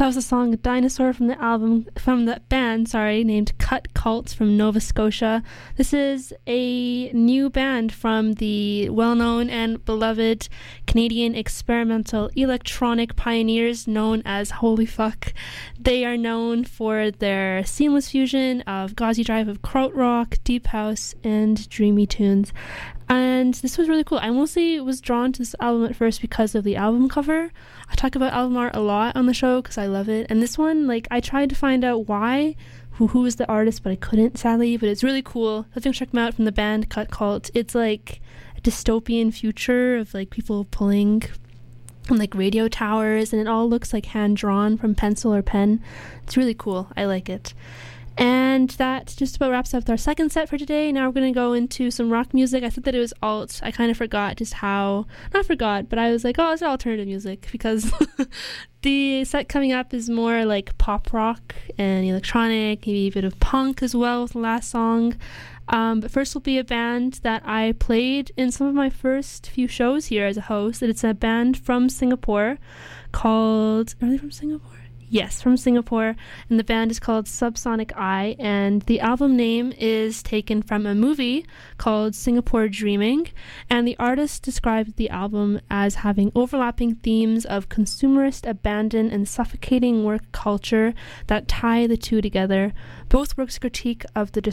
was the song Dinosaur from the band, named Cut Cult from Nova Scotia. This is a new band from the well-known and beloved Canadian experimental electronic pioneers known as Holy Fuck. They are known for their seamless fusion of gauzy drive of krautrock, deep house, and dreamy tunes. And this was really cool. I mostly was drawn to this album at first because of the album cover. I talk about album art a lot on the show because I love it. And this one, I tried to find out why, who was the artist, but I couldn't, sadly. But it's really cool. I think check them out from the band Cut Cult. It's like a dystopian future of people pulling on radio towers, and it all looks like hand-drawn from pencil or pen. It's really cool. I like it. And that just about wraps up our second set for today. Now we're going to go into some rock music. I said that it was alt. I kind of forgot just how, not forgot, but I was like, oh, it's alternative music, because the set coming up is more like pop rock and electronic, maybe a bit of punk as well with the last song. But first will be a band that I played in some of my first few shows here as a host. And it's a band from Singapore called, are they from Singapore? Yes, from Singapore, and the band is called Subsonic Eye, and the album name is taken from a movie called Singapore Dreaming, and the artist described the album as having overlapping themes of consumerist abandon and suffocating work culture that tie the two together. Both work as a critique of the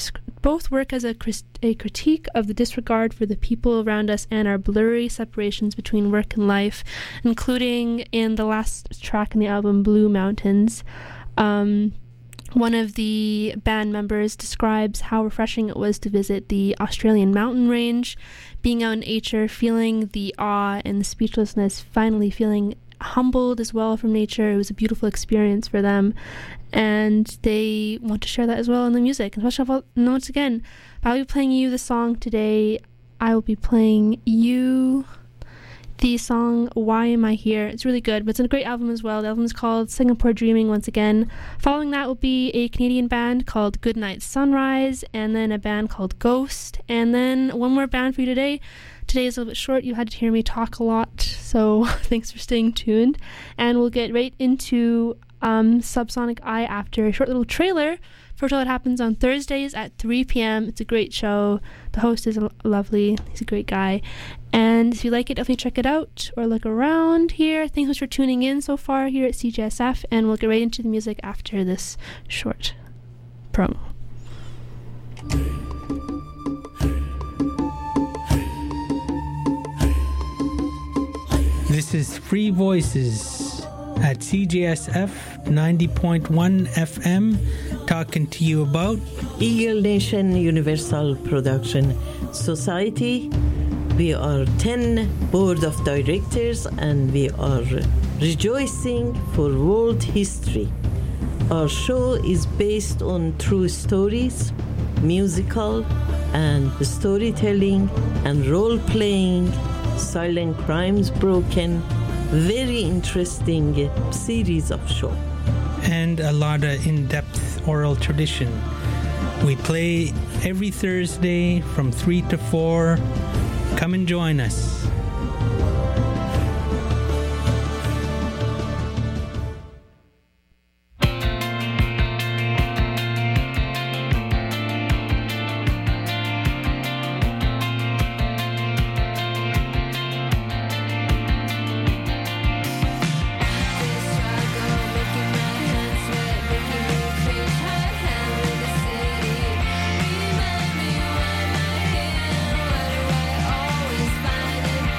disregard for the people around us and our blurry separations between work and life, including in the last track in the album, Blue Mountains. One of the band members describes how refreshing it was to visit the Australian mountain range, being out in nature, feeling the awe and the speechlessness, finally feeling humbled as well from nature. It was a beautiful experience for them, and they want to share that as well in the music. And once again, I'll be playing you the song today. I will be playing you the song Why Am I Here. It's really good, but it's a great album as well. The album is called Singapore Dreaming once again. Following that will be a Canadian band called Goodnight Sunrise, and then a band called Ghost, and then one more band for you today. Today is a little bit short. You had to hear me talk a lot, so thanks for staying tuned. And we'll get right into Subsonic Eye after a short little trailer for a show that happens on Thursdays at 3 p.m. It's a great show. The host is lovely. He's a great guy. And if you like it, definitely check it out or look around here. Thanks so much for tuning in so far here at CJSF, and we'll get right into the music after this short promo. This is Free Voices at CJSF 90.1 FM, talking to you about Eagle Nation Universal Production Society. We are 10 board of directors, and we are rejoicing for world history. Our show is based on true stories, musical and storytelling and role-playing, silent crimes broken, very interesting series of show. And a lot of in-depth oral tradition. We play every Thursday from 3 to 4. Come and join us. Remind me why am I here? What do I always find in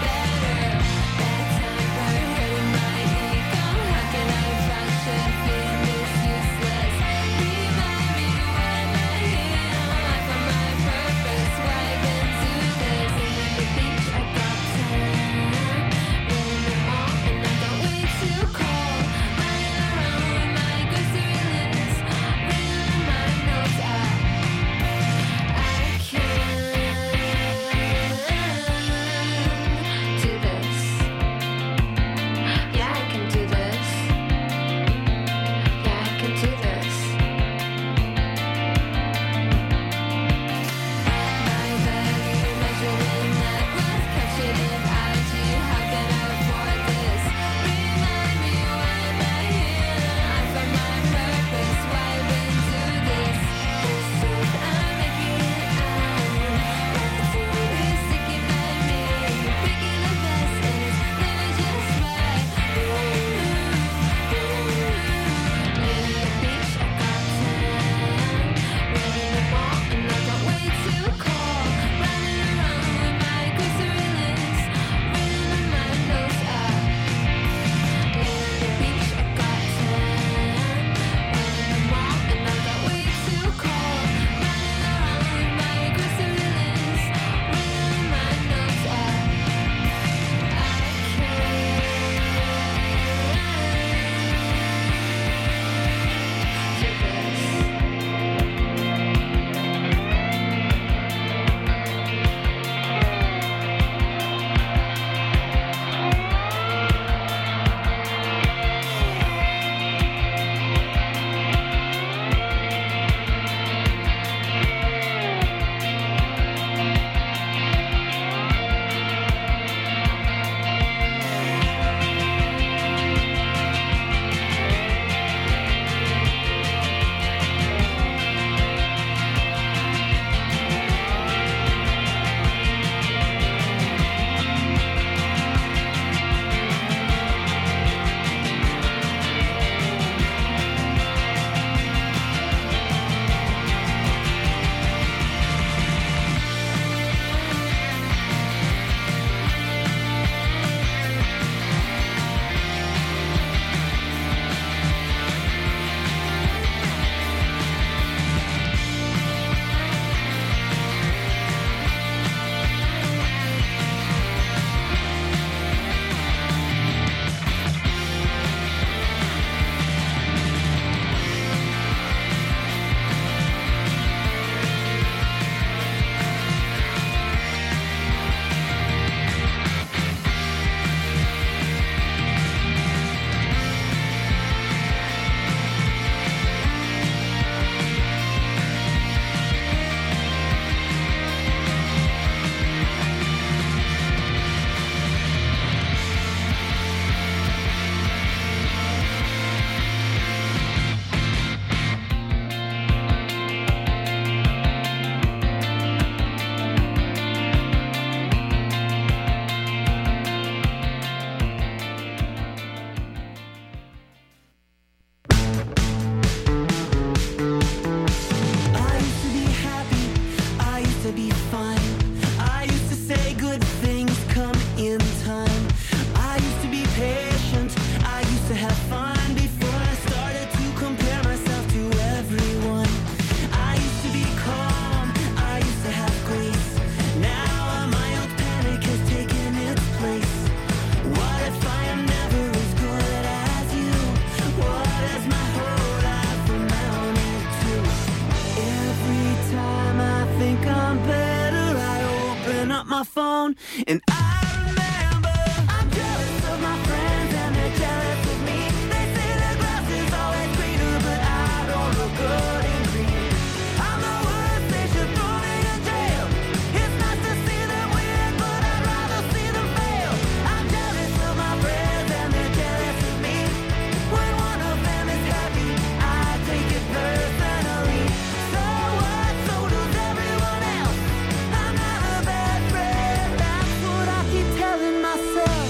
I'm better, I open up my phone and I remember I'm jealous of my friends and they're jealous of me. They say the grass is always greener, but I don't look good in green. I'm the worst, they should throw me in jail. It's nice to see them win, but I'd rather see them fail. I'm jealous of my friends and they're jealous of me. When one of them is happy, I take it personally. So what? So does everyone else. I'm not a bad friend, that's what I keep telling myself.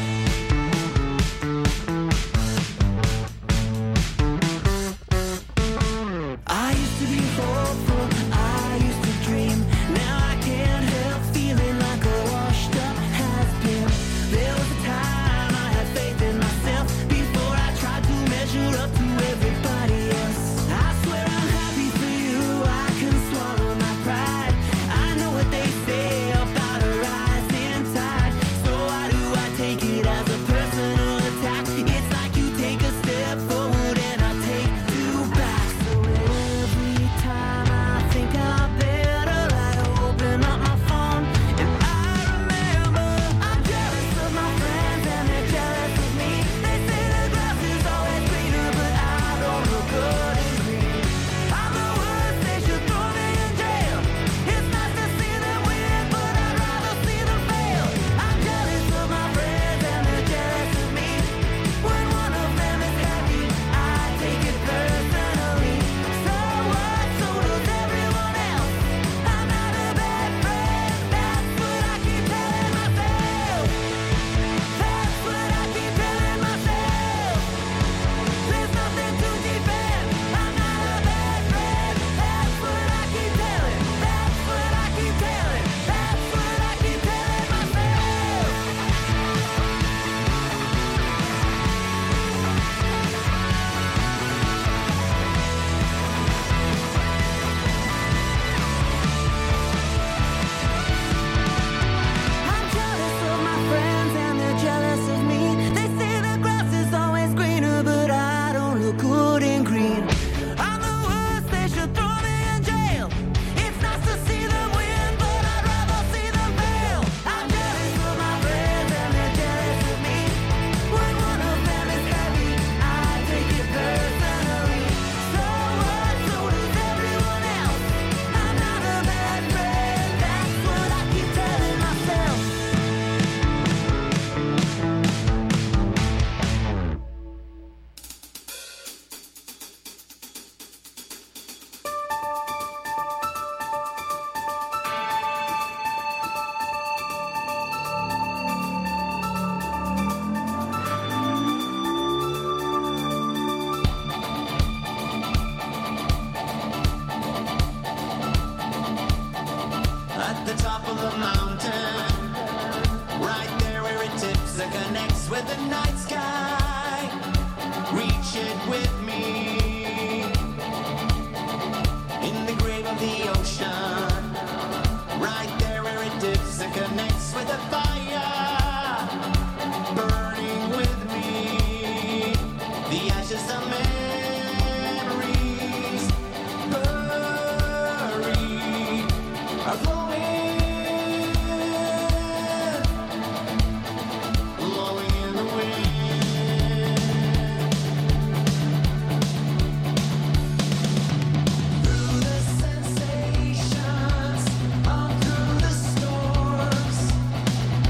I used to be hopeful, I used to dream. Now I can't help feeling like a washed up has-been. There was a time I had faith in myself before I tried to measure up to everybody else. I swear I'm happy for you, I can swallow my pride. I know what they say about a rising tide. So why do I take it as a personal attack? It's like you take a step forward and I take two back. So every time I think I'm better, I open up my phone and I remember I'm jealous of my friends and they're jealous of me. They say the grass is always greener, but I don't look good in green. I'm the worst, they should throw me in jail. It's nice to see them win, but I'd rather see them fail. I'm jealous of my friends and they're jealous of me. When one of them is happy, I take it personally. So what? So does everyone else. I'm not a bad friend, that's what I keep telling myself. That's what I keep telling myself. There's nothing to defend. I'm not a bad friend, that's what I keep telling. That's what I keep telling. That's what I keep telling myself. I'm jealous of my friends and they're jealous of me. They say the grass is always greener, but I don't look good in green. I'm the worst, they should throw me in jail. It's nice to see them win, but I'd rather see them fail. I'm jealous of my friends and they're jealous of me. When one of them is happy, I take it personally. So what? So does everyone else. I'm not a bad friend, that's what I keep telling myself. At the top of the mountain, right there where it tips and connects with the night sky. Reach it with me. In the grave of the ocean, right there where it dips and connects with the fire. Burning with me, the ashes of memories buried are blowing in the wind. Through the sensations, on through the storms,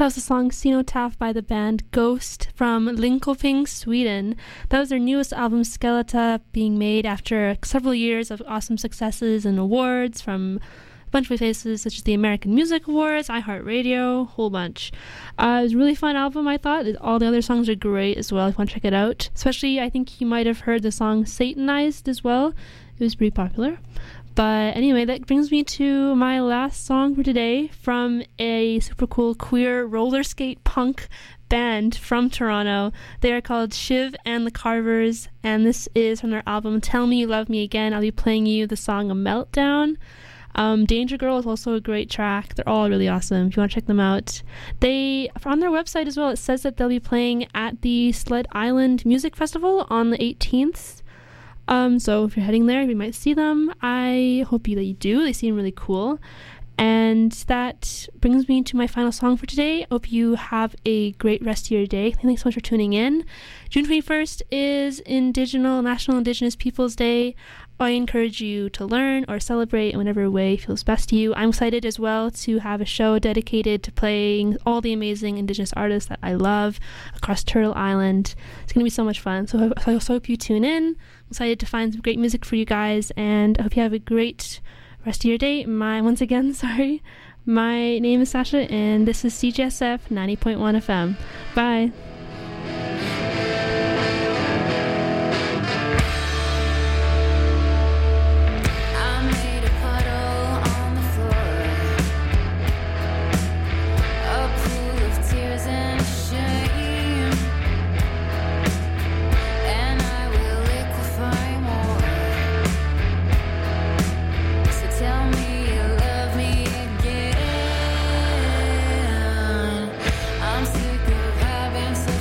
That was the song Cenotaph by the band Ghost from Linköping, Sweden. That was their newest album, Skeleta, being made after several years of awesome successes and awards from a bunch of places such as the American Music Awards, iHeartRadio, whole bunch. It was a really fun album, I thought. All the other songs are great as well if you want to check it out. Especially, I think you might have heard the song Satanized as well. It was pretty popular. But anyway, that brings me to my last song for today from a super cool queer roller skate punk band from Toronto. They are called Shiv and the Carvers, and this is from their album Tell Me You Love Me Again. I'll be playing you the song A Meltdown. Danger Girl is also a great track. They're all really awesome if you want to check them out. They, on their website as well, it says that they'll be playing at the Sled Island Music Festival on the 18th. So if you're heading there, you might see them. I hope that you do. They seem really cool. And that brings me to my final song for today. Hope you have a great rest of your day. Thanks so much for tuning in. June 21st is National Indigenous Peoples Day. I encourage you to learn or celebrate in whatever way feels best to you. I'm excited as well to have a show dedicated to playing all the amazing Indigenous artists that I love across Turtle Island. It's going to be so much fun. So I also hope you tune in. I'm excited to find some great music for you guys, and I hope you have a great rest of your day. My name is Sasha, and this is CJSF 90.1 FM. Bye. I'm sick of having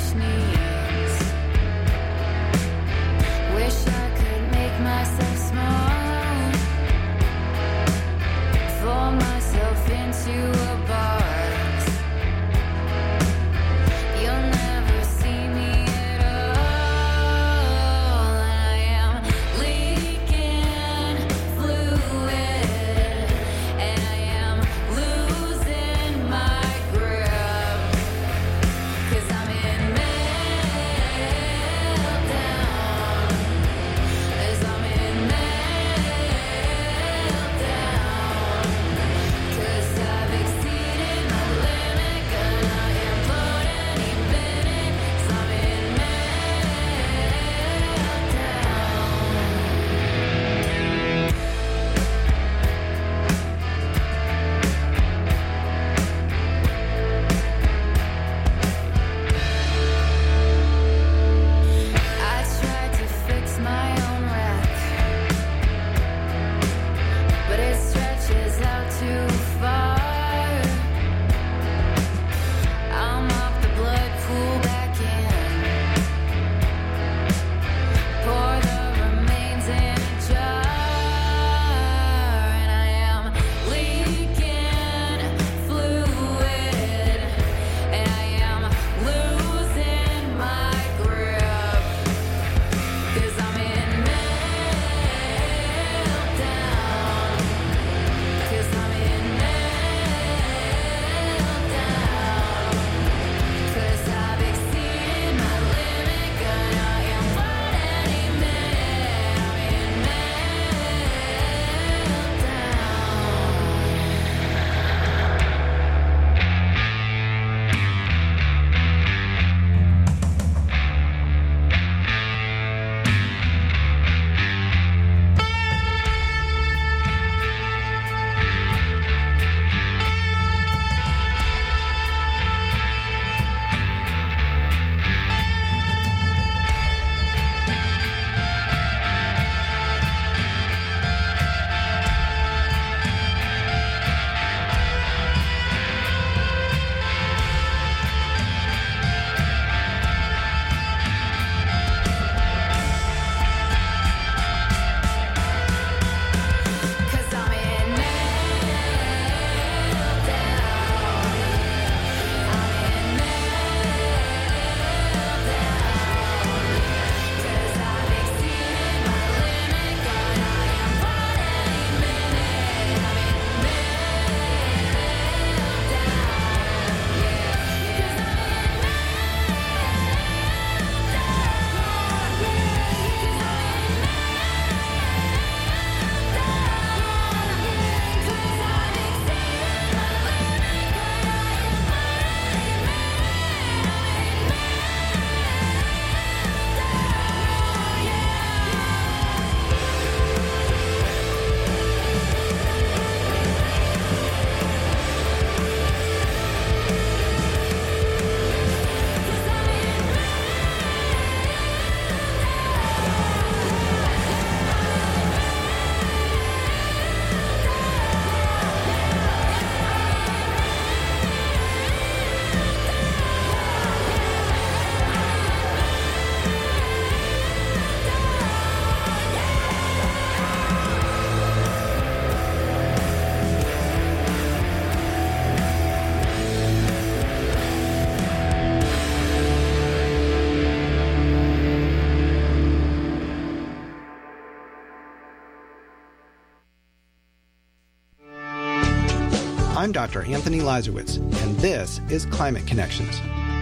I'm Dr. Anthony Lazarowitz, and this is Climate Connections.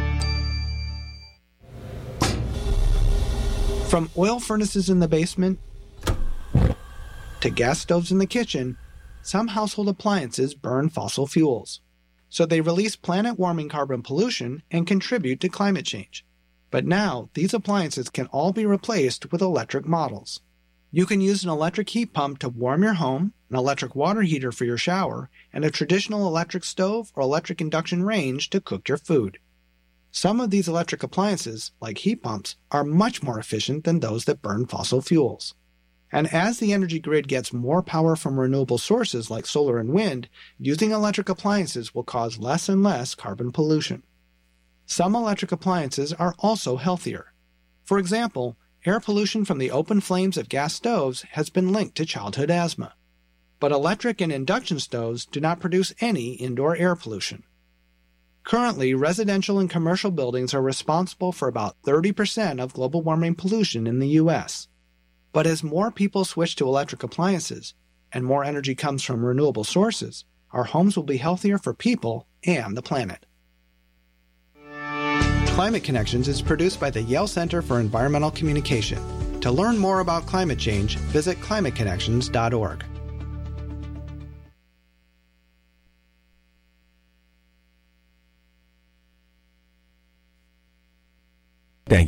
From oil furnaces in the basement to gas stoves in the kitchen, some household appliances burn fossil fuels. So they release planet-warming carbon pollution and contribute to climate change. But now, these appliances can all be replaced with electric models. You can use an electric heat pump to warm your home, an electric water heater for your shower, and a traditional electric stove or electric induction range to cook your food. Some of these electric appliances, like heat pumps, are much more efficient than those that burn fossil fuels. And as the energy grid gets more power from renewable sources like solar and wind, using electric appliances will cause less and less carbon pollution. Some electric appliances are also healthier. For example, air pollution from the open flames of gas stoves has been linked to childhood asthma. But electric and induction stoves do not produce any indoor air pollution. Currently, residential and commercial buildings are responsible for about 30% of global warming pollution in the U.S. But as more people switch to electric appliances and more energy comes from renewable sources, our homes will be healthier for people and the planet. Climate Connections is produced by the Yale Center for Environmental Communication. To learn more about climate change, visit climateconnections.org.